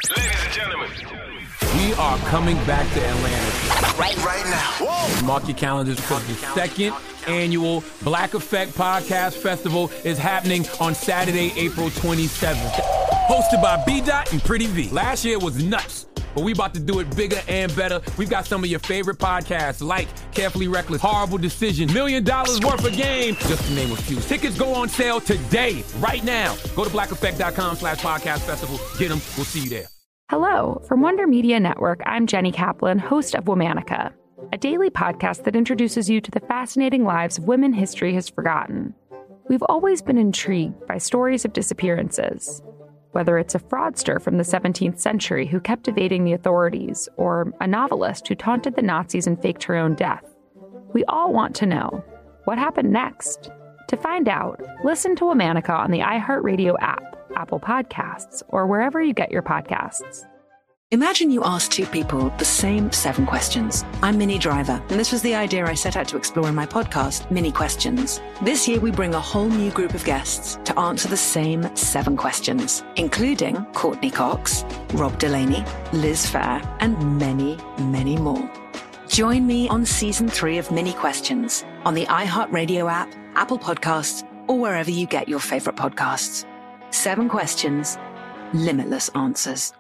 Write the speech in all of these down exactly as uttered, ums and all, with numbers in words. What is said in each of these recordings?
Ladies and gentlemen, we are coming back to Atlanta. Right, right now. Whoa. Mark your calendars because the second annual Black Effect Podcast Festival is happening on Saturday, April twenty-seventh. Hosted by B-Dot and Pretty V. Last year was nuts, but we about to do it bigger and better. We've got some of your favorite podcasts like Carefully Reckless, Horrible Decision, Million Dollars Worth of Game, just to name a few. Tickets go on sale today, right now. Go to black effect dot com slash podcast festival. Get them. We'll see you there. Hello. From Wonder Media Network, I'm Jenny Kaplan, host of Womanica, a daily podcast that introduces you to the fascinating lives of women history has forgotten. We've always been intrigued by stories of disappearances. Whether it's a fraudster from the seventeenth century who kept evading the authorities, or a novelist who taunted the Nazis and faked her own death, we all want to know, what happened next? To find out, listen to Womanica on the iHeartRadio app, Apple Podcasts, or wherever you get your podcasts. Imagine you ask two people the same seven questions. I'm Minnie Driver, and this was the idea I set out to explore in my podcast, Minnie Questions. This year, we bring a whole new group of guests to answer the same seven questions, including Courtney Cox, Rob Delaney, Liz Phair, and many, many more. Join me on season three of Minnie Questions on the iHeartRadio app, Apple Podcasts, or wherever you get your favorite podcasts. Seven questions, limitless answers.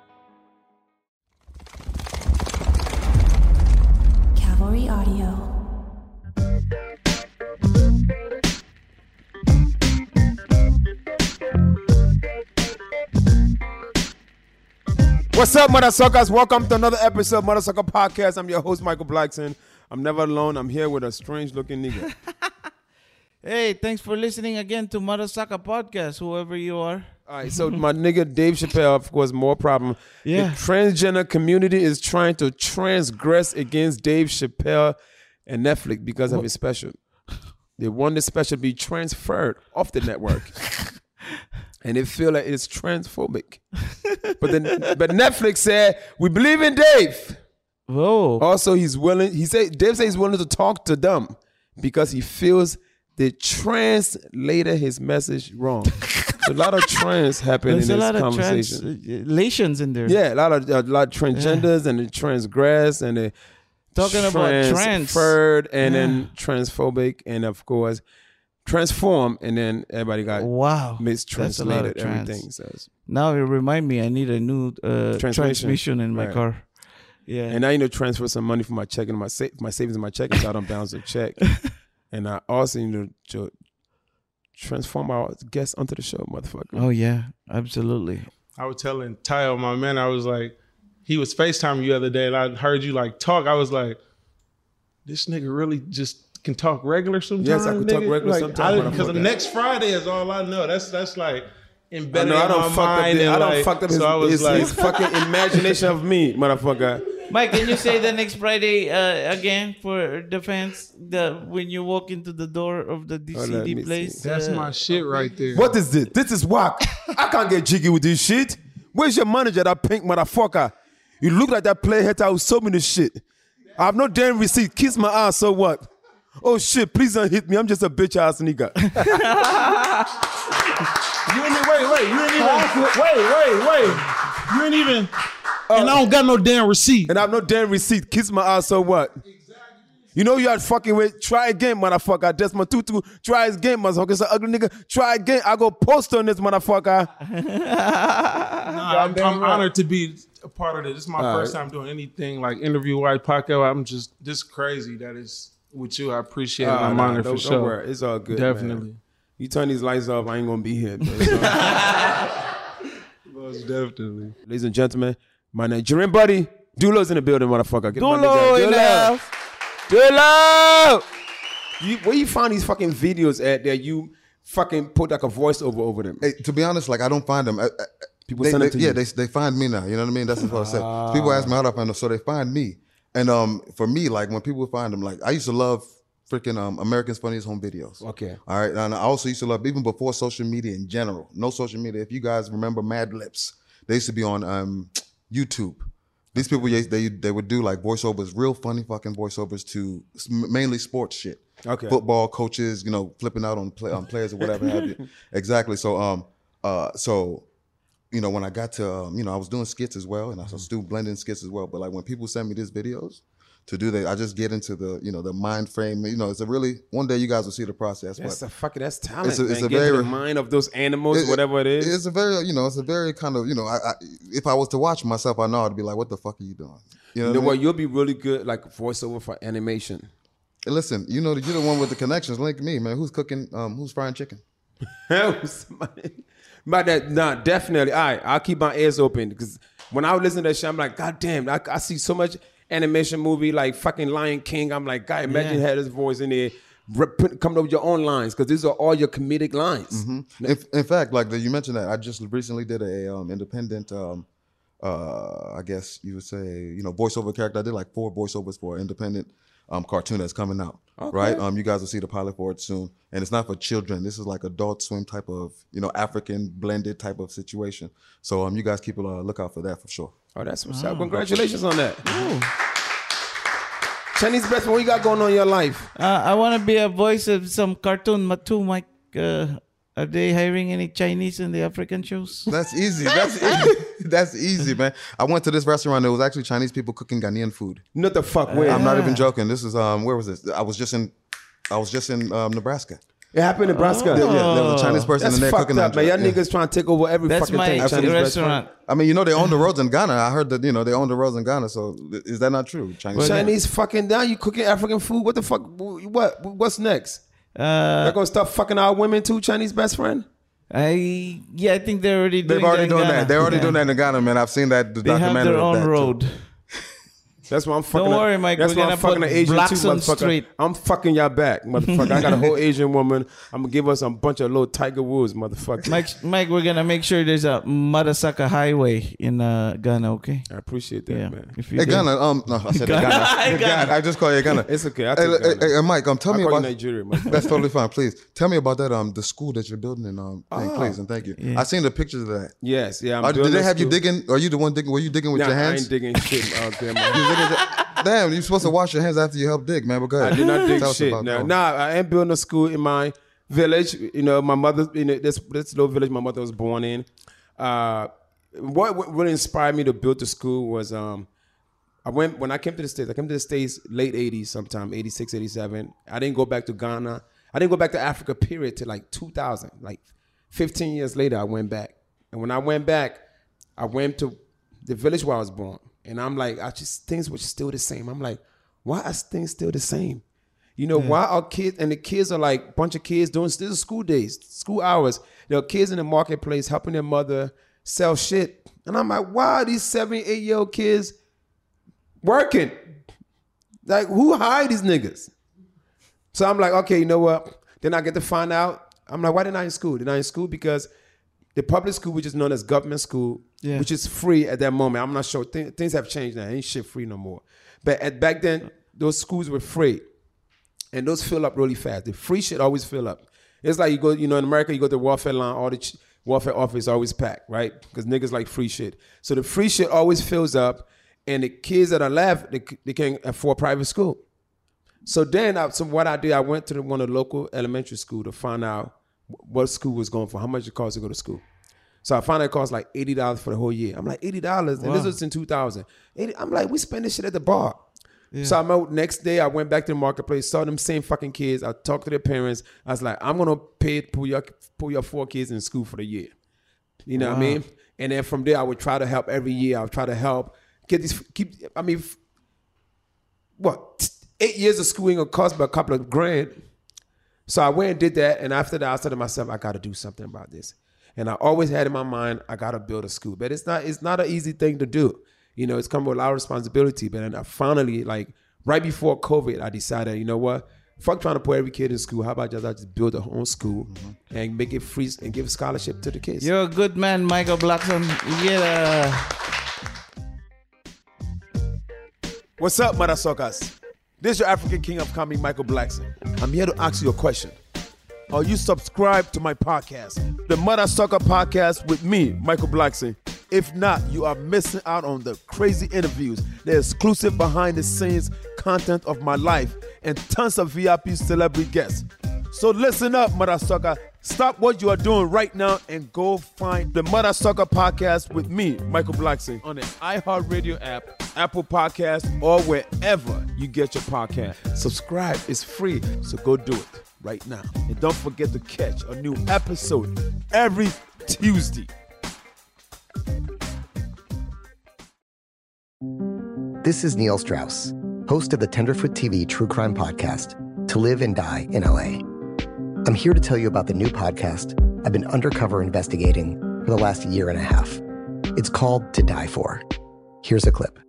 Cavalry Audio. What's up, mother suckers? Welcome to another episode of Mother Sucker Podcast. I'm your host, Michael Blackson. I'm never alone. I'm here with a strange-looking nigga. Hey, thanks for listening again to Mother Sucker Podcast, whoever you are. All right, so my nigga Dave Chappelle, of course, more problem. Yeah. The transgender community is trying to transgress against Dave Chappelle and Netflix because of his special. They want the special to be transferred off the network. And they feel like it's transphobic. But then, but Netflix said, we believe in Dave. Whoa. Also, he's willing, he said, Dave said he's willing to talk to them because he feels they translated his message wrong. So a lot of trans happen There's in a this lot conversation. of translations in there. Yeah, a lot of a lot of transgenders yeah. and they transgress and they talking about trans, transferred and yeah. then transphobic and of course transform and then everybody got wow mistranslated everything. So now it remind me I need a new uh, transmission in my right. car. Yeah, and I need to transfer some money from my checking my sa- my savings in my checking so I don't bounce a check. And I also need to transform our guests onto the show, motherfucker. Oh, yeah, absolutely. I was telling Tyle, my man, I was like, he was FaceTiming you the other day, and I heard you, like, talk. I was like, this nigga really just can talk regular sometimes, Yes, I can nigga? talk regular like, sometimes. Because next Friday is all I know. That's, that's like, embedded I, know, I in my mind. Up and I don't like, fucked up his, so I was his, like, his fucking imagination of me, motherfucker. Mike, can you say the next Friday uh, again for the fans? The when you walk into the door of the D C D oh, place. That's uh, my shit right there. What is this? This is whack. I can't get jiggy with this shit. Where's your manager, that pink motherfucker? You look like that player hater who sold me the shit. I have no damn receipt. Kiss my ass, so what? Oh shit, please don't hit me. I'm just a bitch ass nigga. You ain't wait, wait, you ain't even wait, wait, wait. You ain't even uh, and I don't got no damn receipt. And I have no damn receipt. Kiss my ass, so what? Exactly. You know you had fucking with. Try again, motherfucker. Desmond Tutu. Try again, motherfucker. It's an ugly nigga. Try again. I go post on this motherfucker. nah, I'm, I'm honored to be a part of this. This is my All first right. time doing anything like interview wise podcast. I'm just this crazy that is with you. I appreciate it. I'm nah, honored don't, for don't sure. Worry. It's all good. Definitely. Man. You turn these lights off, I ain't gonna be here. Most definitely. Ladies and gentlemen, my Nigerian buddy, Dulo's in the building, motherfucker. Get Dulo enough. Dulo! You, where you find these fucking videos at that you fucking put like a voiceover over them? Hey, to be honest, like I don't find them. I, I, People they, send they, it to yeah, you. they they find me now. You know what I mean? That's what I said. Ah. People ask me how do I find them, so they find me. And um, for me, like when people find them, like I used to love freaking um America's Funniest Home Videos. Okay. All right. And I also used to love, even before social media in general, no social media. If you guys remember Mad Libs, they used to be on um YouTube. These people, they they would do like voiceovers, real funny fucking voiceovers to mainly sports shit. Okay. Football coaches, you know, flipping out on play on players or whatever have you. Exactly. So um uh so you know, when I got to, um, you know, I was doing skits as well, and I was still blending skits as well. But like when people send me these videos to do that, I just get into the, you know, the mind frame. You know, it's a really, one day you guys will see the process. That's but a fucking, that's talent. It's a, it's man. a Get very into the mind of those animals, it, whatever it is. It's a very, you know, it's a very kind of, you know, I, I, if I was to watch myself, I know I'd be like, what the fuck are you doing? You know, you know what, what? I mean? You'll be really good, like voiceover for animation. Hey, listen, you know, you're the one with the connections. Link me, man. Who's cooking? Um, who's frying chicken? But that, nah, definitely. All right, I'll keep my ears open because when I listen to that shit, I'm like, God damn, I, I see so much animation movie like fucking Lion King. I'm like, God, imagine yeah. you had his voice in there, rep- coming up with your own lines because these are all your comedic lines. Mm-hmm. In, in fact, like the, you mentioned that, I just recently did a um, independent, um, uh, I guess you would say, you know, voiceover character. I did like four voiceovers for an independent um, cartoon that's coming out. Okay. Right, um, you guys will see the pilot for it soon, and it's not for children. This is like Adult Swim type of, you know, African blended type of situation. So, um, you guys keep a uh, lookout for that for sure. Oh, that's what's oh. up! Congratulations on that. Ooh. Chinese best, what you got going on in your life? Uh, I want to be a voice of some cartoon. Matu, Mike, uh, are they hiring any Chinese in the African shows? That's easy. That's easy. That's easy, man. I went to this restaurant. There was actually Chinese people cooking Ghanaian food. Not the fuck way. I'm not even joking. This is um, where was this? I was just in, I was just in um, Nebraska. It happened in Nebraska. Oh. Yeah, yeah, there was a Chinese person That's in there fucked cooking up, man. Y'all yeah. niggas trying to take over every That's fucking my thing. Chinese restaurant. I mean, you know, they own the roads in Ghana. I heard that, you know, they own the roads in Ghana. So is that not true? Chinese, Chinese fucking down. You cooking African food? What the fuck? What? What's next? Uh, They're gonna start fucking our women too. Chinese best friend. I yeah, I think they're already doing They've already that in doing Ghana. that. They're already yeah. doing that in Ghana, man. I've seen that. The they have documentary their of own that road. Too. That's why I'm fucking. Don't worry, Mike. That's We're why gonna I'm fucking put an Asian blacks too, on motherfucker. street. I'm fucking y'all back, motherfucker. I got a whole Asian woman. I'm gonna give us a bunch of little Tiger Woods, motherfucker. Mike, Mike, we're gonna make sure there's a Madasaka Highway in uh, Ghana. Okay. I appreciate that, Yeah. man. If you Hey, can- Ghana. Um, no, I said Ghana. Ghana. Ghana. I just call you Ghana. It's okay. I Hey, take hey, Ghana. hey, Mike, um, tell I me call you about Nigeria, motherfucker. That's totally fine. Please tell me about that. Um, the school that you're building in um, thing, please, and thank you. Yeah. I seen the pictures of that. Yes, yeah. I'm Uh, did doing they this have you too. digging? Are you the one digging? Were you digging with Nah, your I hands? ain't digging shit out there, You man. digging with- Damn, you're supposed to wash your hands after you help dig, man. But go ahead. I did not dig Tell us shit. about Now, that. nah, I am building a school in my village. You know, my mother, you know, this this little village my mother was born in. Uh, what what really inspired me to build the school was um, I went when I came to the States. I came to the States late eighties, sometime eighty-six, eighty-seven. I didn't go back to Ghana. I didn't go back to Africa. Period to like two thousand. Like fifteen years later, I went back. And when I went back, I went to the village where I was born. And I'm like, I just things were still the same. I'm like, why are things still the same? You know, yeah. why are kids, and the kids are like, bunch of kids doing still school days, school hours. There are kids in the marketplace helping their mother sell shit. And I'm like, why are these seven, eight year old kids working? Like, who hired these niggas? So I'm like, okay, you know what? Then I get to find out. I'm like, why they're not in school? They're not in school because the public school, which is known as government school, yeah. which is free at that moment. I'm not sure. Th- things have changed now. Ain't shit free no more. But at, back then, those schools were free. And those fill up really fast. The free shit always fill up. It's like you go, you know, in America, you go to the welfare line, all the ch- welfare office always packed, right? Because niggas like free shit. So the free shit always fills up. And the kids that are left, they, they can't afford private school. So then, I, so what I did, I went to the, one of the local elementary school to find out what school was going for, how much it cost to go to school. So I found out it cost like eighty dollars for the whole year. I'm like, eighty dollars? Wow. And this was in two thousand. eighty I'm like, we spend this shit at the bar. Yeah. So I remember next day I went back to the marketplace, saw them same fucking kids. I talked to their parents. I was like, I'm going to pay pull your, pull your four kids in school for the year. You know wow. what I mean? And then from there, I would try to help every year. I would try to help get these, keep, I mean, what, eight years of school ain't going to cost but a couple of grand. So I went and did that, and after that, I said to myself, I got to do something about this. And I always had in my mind, I got to build a school. But it's not it's not an easy thing to do. You know, it's come with a lot of responsibility. But then I finally, like, right before COVID, I decided, you know what? Fuck trying to put every kid in school. How about just I just build a own school mm-hmm. and make it free and give scholarship to the kids? You're a good man, Michael Blackson. You get a... What's up, mother suckers? This is your African king of comedy, Michael Blackson. I'm here to ask you a question. Are you subscribed to my podcast, the Mother Sucker Podcast with me, Michael Blackson? If not, you are missing out on the crazy interviews, the exclusive behind-the-scenes content of my life, and tons of V I P celebrity guests. So listen up, Mother Sucker. Stop what you are doing right now and go find the Mother Sucker Podcast with me, Michael Blackson, on the iHeartRadio app, Apple Podcast, or wherever you get your podcast. Subscribe. It's free, so go do it right now. And don't forget to catch a new episode every Tuesday. This is Neil Strauss, host of the Tenderfoot T V true crime podcast, To Live and Die in L A. I'm here to tell you about the new podcast I've been undercover investigating for the last year and a half. It's called To Die For. Here's a clip.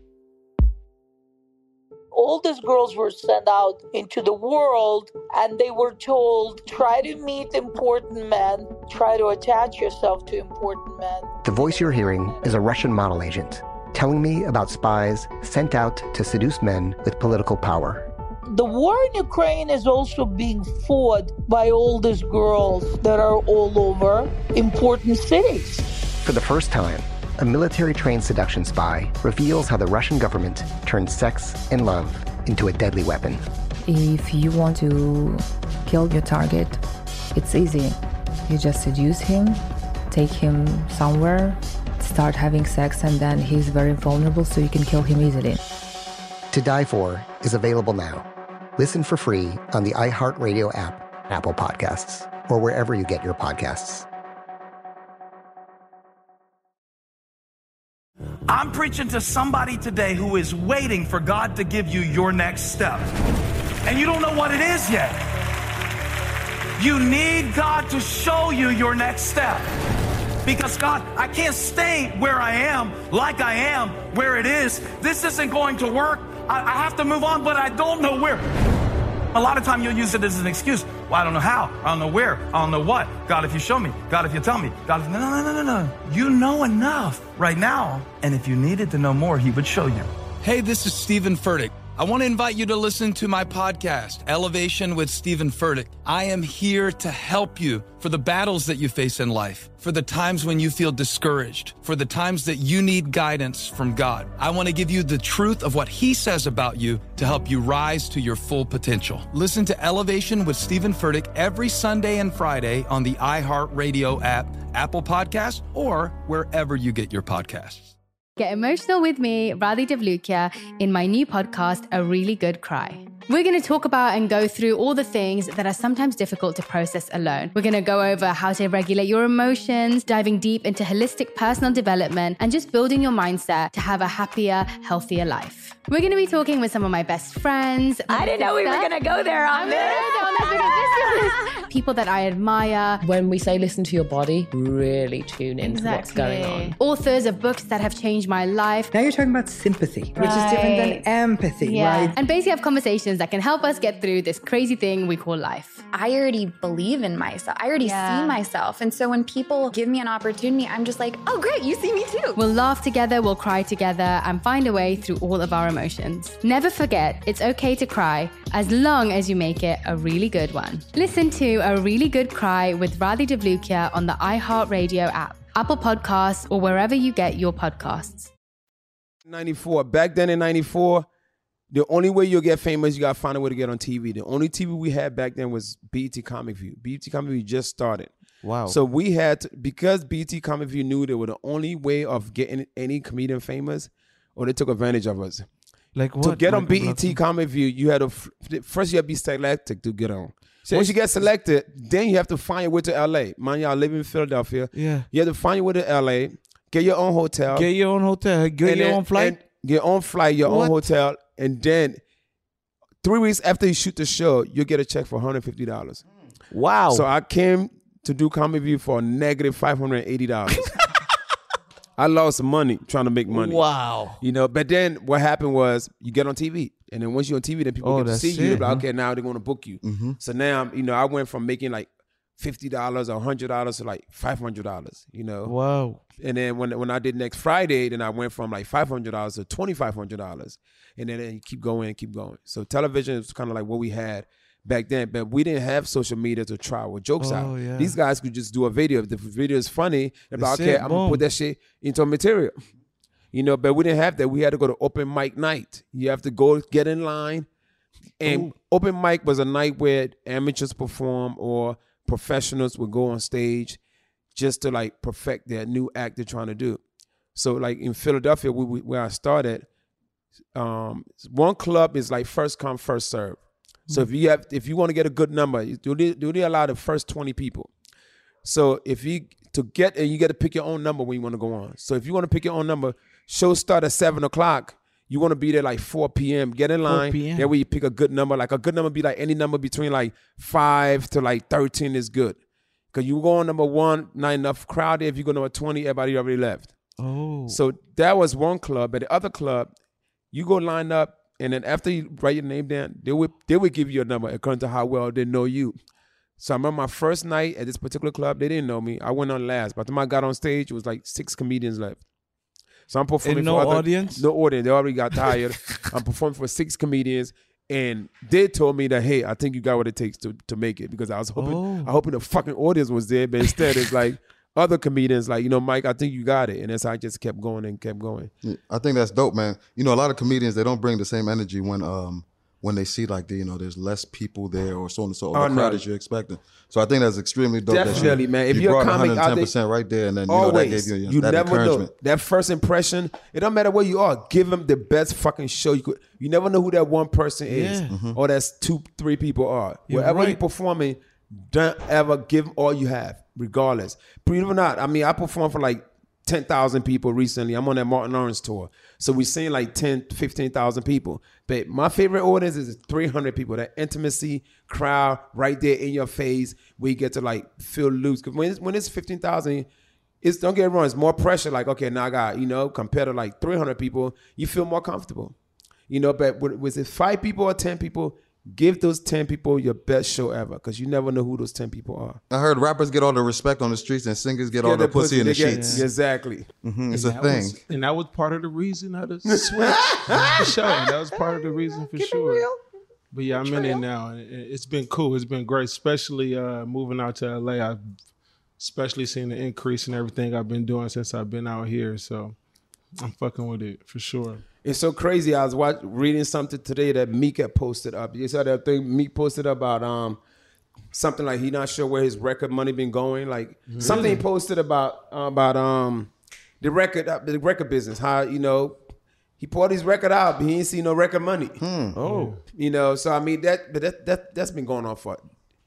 All these girls were sent out into the world and they were told, try to meet important men, try to attach yourself to important men. The voice you're hearing is a Russian model agent telling me about spies sent out to seduce men with political power. The war in Ukraine is also being fought by all these girls that are all over important cities. For the first time, a military-trained seduction spy reveals how the Russian government turned sex and love into a deadly weapon. If you want to kill your target, it's easy. You just seduce him, take him somewhere, start having sex, and then he's very vulnerable, so you can kill him easily. To Die For is available now. Listen for free on the iHeartRadio app, Apple Podcasts, or wherever you get your podcasts. I'm preaching to somebody today who is waiting for God to give you your next step. And you don't know what it is yet. You need God to show you your next step. Because God, I can't stay where I am, like I am, where it is. This isn't going to work. I, I have to move on, but I don't know where. A lot of time you'll use it as an excuse. Well, I don't know how. I don't know where. I don't know what. God, if you show me. God, if you tell me. God, if... No, no, no, no, no. You know enough right now. And if you needed to know more, he would show you. Hey, this is Stephen Furtick. I want to invite you to listen to my podcast, Elevation with Stephen Furtick. I am here to help you for the battles that you face in life, for the times when you feel discouraged, for the times that you need guidance from God. I want to give you the truth of what he says about you to help you rise to your full potential. Listen to Elevation with Stephen Furtick every Sunday and Friday on the iHeartRadio app, Apple Podcasts, or wherever you get your podcasts. Get emotional with me, Radhi Devlukia, in my new podcast, A Really Good Cry. We're going to talk about and go through all the things that are sometimes difficult to process alone. We're going to go over how to regulate your emotions, diving deep into holistic personal development, and just building your mindset to have a happier, healthier life. We're going to be talking with some of my best friends. I didn't know we were going to go there on this. People that I admire. When we say listen to your body, really tune into exactly. what's going on. Authors of books that have changed my life. Now you're talking about sympathy, right. which is different than empathy, yeah. right? And basically have conversations that can help us get through this crazy thing we call life. I already believe in myself. I already yeah. see myself. And so when people give me an opportunity, I'm just like, oh, great, you see me too. We'll laugh together, we'll cry together, and find a way through all of our emotions. Never forget, it's okay to cry as long as you make it a really good one. Listen to A Really Good Cry with Radhi Devlukia on the iHeartRadio app, Apple Podcasts, or wherever you get your podcasts. ninety-four. Back then in ninety-four, the only way you'll get famous, you got to find a way to get on T V. The only T V we had back then was B E T Comic View. B E T Comic View just started. Wow. So we had to, because B E T Comic View knew they were the only way of getting any comedian famous, or they took advantage of us. Like what? To get on like B E T Comic View, you had to, first you had to be selected to get on. So once you get selected, then you have to find your way to L A. Man, y'all live in Philadelphia. Yeah. You have to find your way to L A, get your own hotel. Get your own hotel. Get your then, own flight. Your own flight, your what? own hotel. And then three weeks after you shoot the show, you get a check for one hundred fifty dollars. Wow. So I came to do Comic View for a negative five hundred eighty dollars. I lost money trying to make money. Wow. You know, but then what happened was you get on T V. And then once you're on T V, then people oh, get to see it, you. They're like, huh? okay, now they're going to book you. Mm-hmm. So now, you know, I went from making like fifty dollars or one hundred dollars to like five hundred dollars, you know. Wow. And then when when I did Next Friday, then I went from like five hundred dollars to twenty-five hundred dollars. And then, then you keep going and keep going. So television is kind of like what we had back then, but we didn't have social media to try our jokes oh, out. Yeah. These guys could just do a video. If the video is funny, they're like, okay, it, I'm going to put that shit into material. You know, but we didn't have that. We had to go to open mic night. You have to go get in line. And Ooh. Open mic was a night where amateurs perform or professionals would go on stage just to like perfect their new act they're trying to do. So like in Philadelphia, we, we, where I started, um, one club is like first come, first serve. So if you have, if you want to get a good number, you do they, do they allow the first twenty people? So if you to get and you got to pick your own number when you want to go on. So if you want to pick your own number, show start at seven o'clock. You want to be there like four p.m. Get in line. That way you pick a good number. Like a good number be like any number between like five to like thirteen is good. Cause you go on number one, not enough crowded. If you go number twenty, everybody already left. Oh. So that was one club. But the other club, you go line up. And then after you write your name down, they would they would give you a number according to how well they know you. So I remember my first night at this particular club, they didn't know me. I went on last. By the time I got on stage, it was like six comedians left. So I'm performing and for no other, audience? No audience. They already got tired. I'm performing for six comedians. And they told me that, hey, I think you got what it takes to, to make it. Because I was hoping Oh. I hoping the fucking audience was there. But instead it's like other comedians like, you know, Mike, I think you got it. And that's how I just kept going and kept going. Yeah, I think that's dope, man. You know, a lot of comedians, they don't bring the same energy when um when they see like the, you know, there's less people there or so on and so on, Oh, the crowd no. that you're expecting. So I think that's extremely dope. Definitely, that you, man. If you you're a brought comic out one hundred ten there, percent right there, and then you always, know that gave you, you that never encouragement. know. That first impression, it don't matter where you are. Give them the best fucking show you could. You never know who that one person is, Yeah. Mhm. or that's two, three people are. You're Wherever right. you're performing, don't ever give them all you have, regardless. Believe it or not, I mean, I performed for like ten thousand people recently. I'm on that Martin Lawrence tour. So we're seeing like ten, fifteen thousand people. But my favorite audience is three hundred people. That intimacy, crowd, right there in your face, where you get to like feel loose. Because when it's, when it's fifteen thousand, it's, don't get me wrong, it's more pressure. Like, okay, now I got, you know, compared to like three hundred people, you feel more comfortable. You know, but with- was it five people or ten people, give those ten people your best show ever, because you never know who those ten people are. I heard rappers get all the respect on the streets and singers get all Get the the pussy, pussy, in the they get- sheets. Exactly. hmm It's And a that thing. was- and that was part of the reason of the switch. for sure. That was part of the reason for sure. But yeah, I'm in it now. and it- It's been cool. It's been great, especially uh, moving out to L A. I've especially seen the increase in everything I've been doing since I've been out here. So I'm fucking with it for sure. It's so crazy. I was watch, reading something today that Meek had posted up. You saw that thing Meek posted about um something like he not sure where his record money been going. Like Really? something he posted about about um the record uh, the record business. How, you know, he poured his record out, but he ain't see no record money. Oh. You know, so I mean that but that that that's been going on for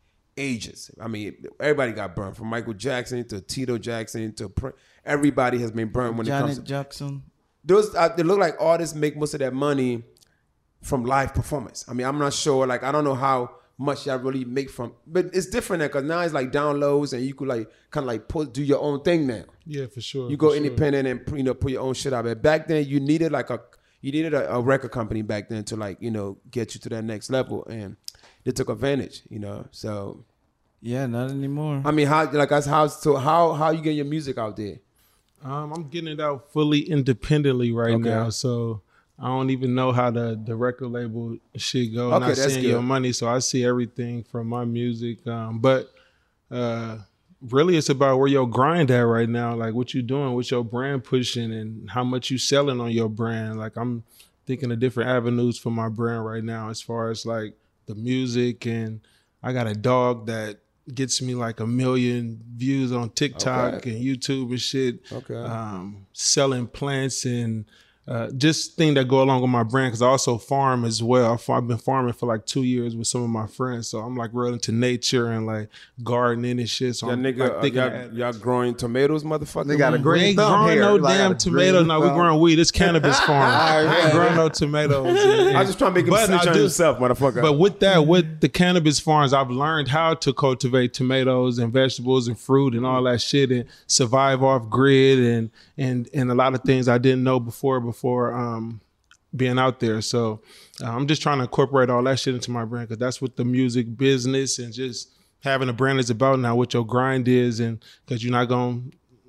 ages. I mean, everybody got burned, from Michael Jackson to Tito Jackson to Prince. Everybody has been burned when it comes Janet to Jackson. those. Uh, they look like artists make most of their money from live performance. I mean, I'm not sure. Like, I don't know how much y'all really make from, but it's different now because now it's like downloads and you could like kind of like put do your own thing now. Yeah, for sure. You go for sure. independent and, you know, put your own shit out. But back then, you needed like a you needed a, a record company back then to like, you know, get you to that next level, and they took advantage. You know, so yeah, not anymore. I mean, how like that's how so how how you get your music out there? Um, I'm getting it out fully independently right Okay. now, so I don't even know how the, the record label shit go. Okay, I'm not that's seeing good. your money, so I see everything from my music. Um, but uh, really, it's about where your grind at right now, like what you doing, what your brand pushing, and how much you selling on your brand. Like I'm thinking of different avenues for my brand right now, as far as like the music, and I got a dog that gets me like a million views on TikTok Okay. and YouTube and shit. Okay. Um, selling plants and uh, just things that go along with my brand, because I also farm as well. I've I've been farming for like two years with some of my friends, so I'm like real into nature and like gardening and shit. So Y'all I'm nigga, like, uh, thinking y'all, of- y'all growing tomatoes, motherfucker. They got a we green ain't thumb growing here. no Like, damn got a tomatoes. green No, we thumb. growing weed. It's cannabis farm. I ain't growing no tomatoes. And- I was just trying to make him but snitch I on do- himself, motherfucker. But with that, with the cannabis farms, I've learned how to cultivate tomatoes and vegetables and fruit and all that shit, and survive off grid and and and a lot of things I didn't know before before um, being out there. So uh, I'm just trying to incorporate all that shit into my brand, because that's what the music business and just having a brand is about now. What your grind is, and because you're not gonna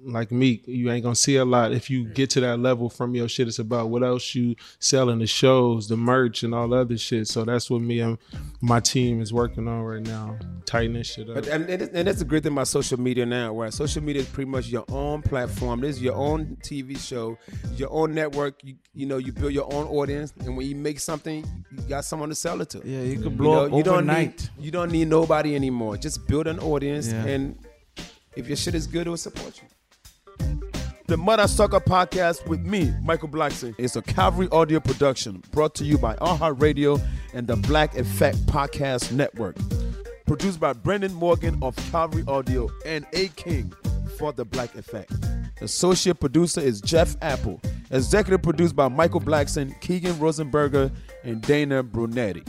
like Meek, you ain't gonna see a lot if you get to that level from your shit. It's about what else you selling, the shows, the merch, and all the other shit. So that's what me and my team is working on right now, tightening shit up. But, and, and, and that's the great thing about social media now, where social media is pretty much your own platform. This is your own T V show, your own network. You you know, you build your own audience, and when you make something, you got someone to sell it to. Yeah, you could blow you know, up you overnight. Don't need, you don't need nobody anymore. Just build an audience, Yeah. and if your shit is good, it will support you. The Mother Sucker Podcast with me, Michael Blackson, is a Calvary audio production brought to you by iHeartRadio and the Black Effect Podcast Network. Produced by Brendan Morgan of Calvary Audio and A King for the Black Effect. Associate producer is Jeff Apple. Executive produced by Michael Blackson, Keegan Rosenberger, and Dana Brunetti.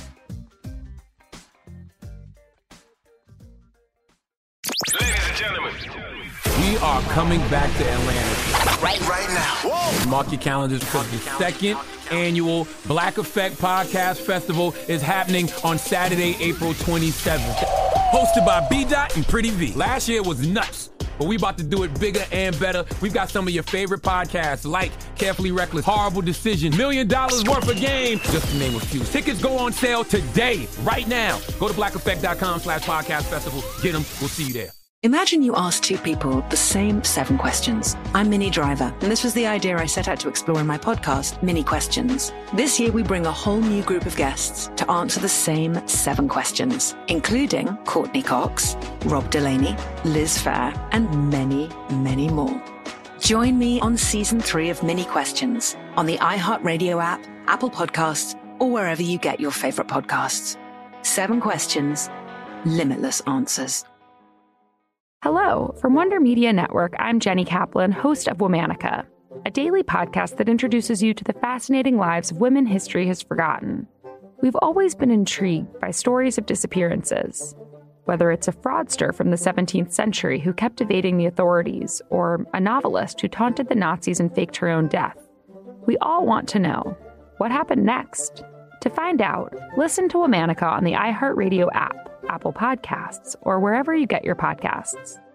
Ladies and gentlemen, We are coming back to Atlanta. right, right now. Whoa. Mark your calendars because the second annual Black Effect Podcast Festival is happening on Saturday, April twenty-seventh. Hosted by B Dot and Pretty V. Last year was nuts, but we about to do it bigger and better. We've got some of your favorite podcasts like Carefully Reckless, Horrible Decision, Million Dollars Worth of Game, just to name a few. Tickets go on sale today, right now. Go to black effect dot com slash podcast festival. Get them. We'll see you there. Imagine you ask two people the same seven questions. I'm Minnie Driver, and this was the idea I set out to explore in my podcast, Mini Questions. This year, we bring a whole new group of guests to answer the same seven questions, including Courtney Cox, Rob Delaney, Liz Fair, and many, many more. Join me on season three of Mini Questions on the iHeartRadio app, Apple Podcasts, or wherever you get your favorite podcasts. Seven questions, limitless answers. Hello, from Wonder Media Network, I'm Jenny Kaplan, host of Womanica, a daily podcast that introduces you to the fascinating lives of women history has forgotten. We've always been intrigued by stories of disappearances, whether it's a fraudster from the seventeenth century who kept evading the authorities, or a novelist who taunted the Nazis and faked her own death. We all want to know, what happened next? To find out, listen to Womanica on the iHeartRadio app, Apple Podcasts, or wherever you get your podcasts.